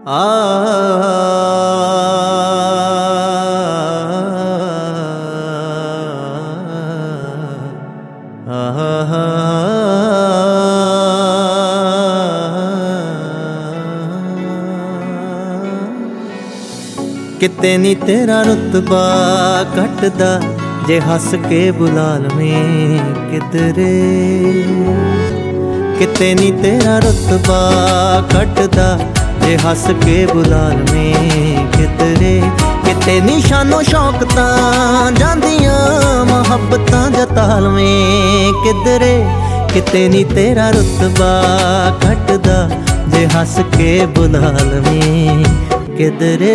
किते नी तेरा रुतबा घटदा जे हस के बुला लवें किधरे। किते नी तेरा रुतबा घटदा जे हस के बुला लवें किधरे। किते नी शानो शौक तां जांदियां मुहब्बतां जता लवें किधरे। किते नी तेरा रुतबा घटदा जे हस के बुला लवें किधरे।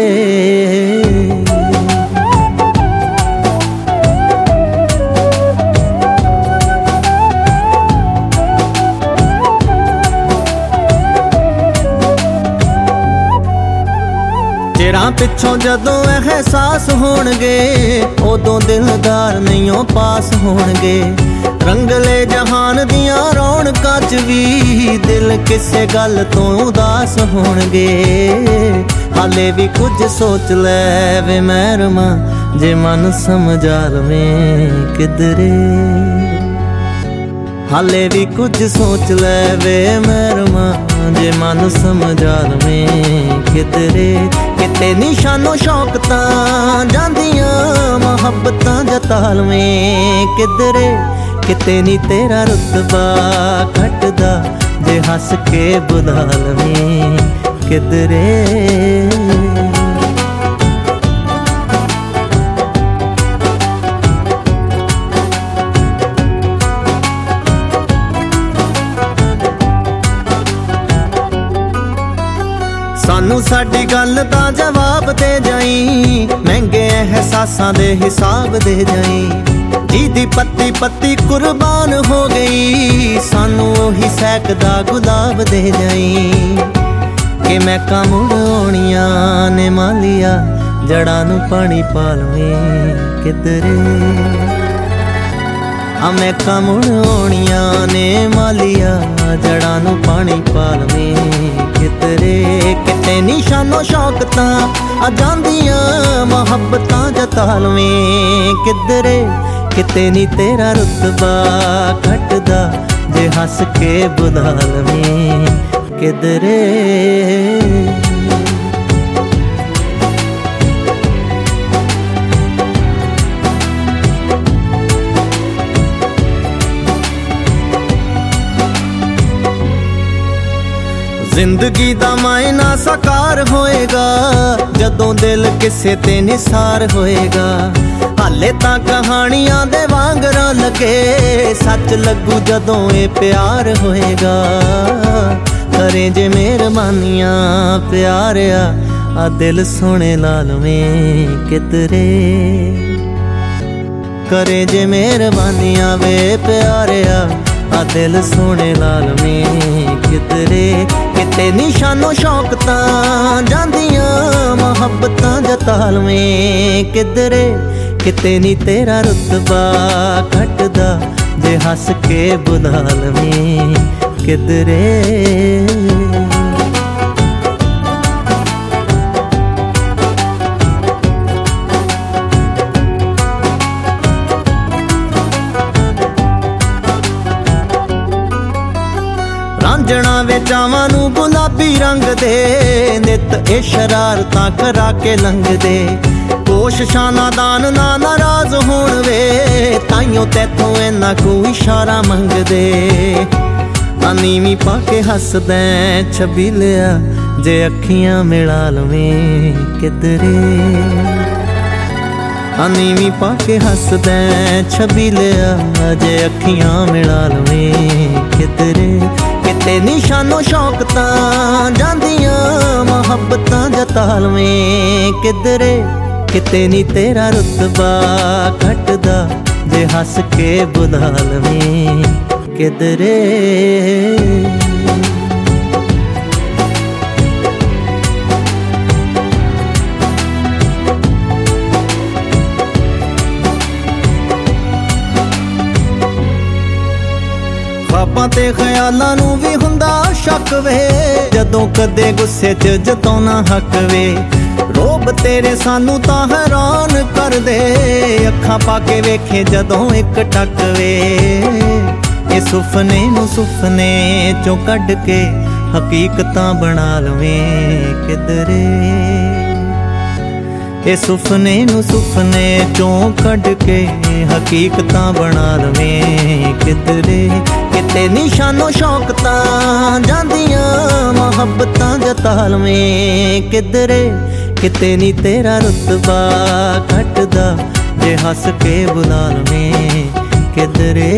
चिरां पिछों जदों एहसास होणगे उदों दिलदार नहींओ पास होणगे। रंगले जहान दियां रौनकां च भी दिल किसे गल तों उदास होणगे। हाले भी कुछ सोच लै वे महरमा जे मन समझा लवें किधरे। हाले भी कुछ सोच लै वे महरमा जे मन समझा लवें किधरे। किते निशानो शौक तां जांदियां मुहब्बतां जता लवें किधरे। किते नी तेरा रुतबा घटदा जे हस के बुला लवें किधरे। सानू साडी गल दा जवाब दे जाई, महंगे एहसासां दे हिसाब दे जाई। जिहदी पत्ती पत्ती कुर्बान हो गई, सानू ओही सहकदा गुलाब दे जाई। कि महकां मुड़ आउणियां ने मालिया, जड़ां नू पानी पा लवें किधरे। महकां मुड़ आउणियां ने मालिया, जड़ां नू पानी पा लवें किधरे। किते निशानो शौक तां आ जांदियां मुहब्बतां जता लवें किधरे। किते नी तेरा रुतबा घटदा जे हस के बुला लवें किधरे। जिंदगी दा मायना साकार होएगा, जदों दिल किसे ते निसार होएगा। हाले तां कहानियां दे वांगरां लगे, सच लगू जदों ए प्यार होएगा। करे जे मेहरबानियां प्यारिया, आ दिल सोने ला लवें किधरे। करे जे मेहरबानियां वे प्यारिया, आ दिल सोने ला लवें किधरे। किते निशानो शौक तां जांदियां मुहब्बतां जता लवें किधरे। किते नी तेरा रुतबा घटदा जे हस के बुला लवें किधरे। रांझणा वे चावां नू गुलाबी रंग दे, नित ए शरारतां करा के लंघ दे। कोशिशां नादान ना नाराज होण वे, ताइयों तैथों इन्ना को इशारा मंगदे। नीवीं पा के हसदैं छबीलिया, जे अखियां मिला लवें किधरे। नीवीं पा के हसदैं छबीलिया, जे अखियां मिला लवें किधरे। किते निशानो शौक तां जांदियां मुहब्बतां जता लवें किधरे। किते नी तेरा रुतबा घटदा जे हस के बुला लवें किधरे। ख्वाबां ते ख्यालां नू भी हुंदा ਸ਼ੱਕ ਵੇ, ਜਦੋਂ ਕਦੇ ਗੁੱਸੇ 'ਚ ਜਤਾਉਣਾ ਹੱਕ ਵੇ। ਰੋਬ ਤੇਰੇ ਸਾਨੂੰ ਤਾਂ ਹੈਰਾਨ ਕਰਦੇ, ਅੱਖਾਂ ਪਾ ਕੇ ਵੇਖੇ ਜਦੋਂ ਇੱਕ ਟੱਕ ਵੇ। ਇਹ ਸੁਪਨੇ ਨੂੰ ਸੁਪਨੇ ਚੋਂ ਕੱਢ ਕੇ ਹਕੀਕਤਾਂ ਬਣਾ ਲਵੇਂ ਕਿਧਰੇ। ਇਹ ਸੁਪਨੇ ਨੂੰ ਸੁਪਨੇ ਚੋਂ ਕੱਢ ਕੇ ਹਕੀਕਤਾਂ ਬਣਾ ਲਵੇਂ ਕਿਧਰੇ। ਕਿਤੇ ਨਿਸ਼ਾਨੋ ਸ਼ੌਕ ਤਾਂ ਜਾਂਦੀਆਂ ਮੁਹੱਬਤਾਂ ਜਤਾ ਲਵੇਂ ਕਿਧਰੇ। ਕਿਤੇ ਨੀ ਤੇਰਾ ਰੁਤਬਾ ਘਟਦਾ ਜੇ ਹੱਸ ਕੇ ਬੁਲਾ ਲਵੇਂ ਕਿਧਰੇ।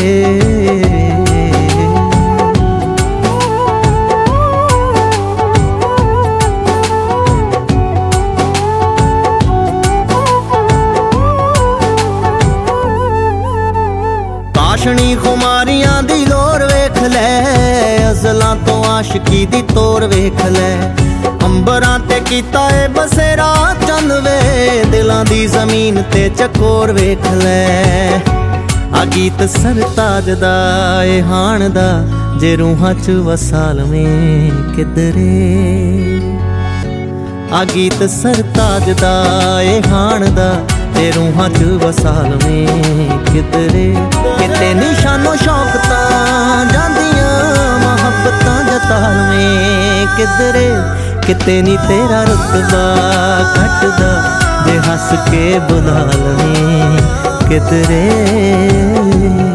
ਕਾਸ਼ਣੀ ਖੁਮਾਰੀਆਂ ਦੀ ਲੋਰ ਵੇਖ ਲੈ, ਅਜ਼ਲਾਂ ਤੋਂ ਆਸ਼ਕੀ ਦੀ ਤੋਰ ਵੇਖ ਲੈ। ਅੰਬਰਾਂ ਤੇ ਕੀਤਾ ਏ ਬਸੇਰਾ ਚੰਨ ਵੇ, ਦਿਲਾਂ ਦੀ ਜ਼ਮੀਨ ਤੇ ਚਕੋਰ ਵੇਖ ਲੈ। ਆ ਗੀਤ ਸਰਤਾਜ ਦਾ ਏ ਹਾਣ ਦਾ, ਜੇ ਰੂਹਾਂ 'ਚ ਵਸਾ ਲਵੇਂ ਕਿਧਰੇ। ਆ ਗੀਤ ਸਰਤਾਜ ਦਾ ਏ ਹਾਣ ਦਾ, ਤੇ ਰੂਹਾਂ 'ਚ ਵਸਾ ਲਵੇਂ ਕਿਧਰੇ। ਕਿਤੇ ਨਿਸ਼ਾਨੋ ਸ਼ੌਕ ਤਾਂ ਜਾਂਦੀਆਂ ਮੁਹੱਬਤਾਂ ਜਤਾ ਲਵੇਂ ਕਿਧਰੇ। ਕਿਤੇ ਨੀ ਤੇਰਾ ਰੁਤਬਾ ਘਟਦਾ ਜੇ ਹੱਸ ਕੇ ਬੁਲਾ ਲਵੇਂ ਕਿਧਰੇ।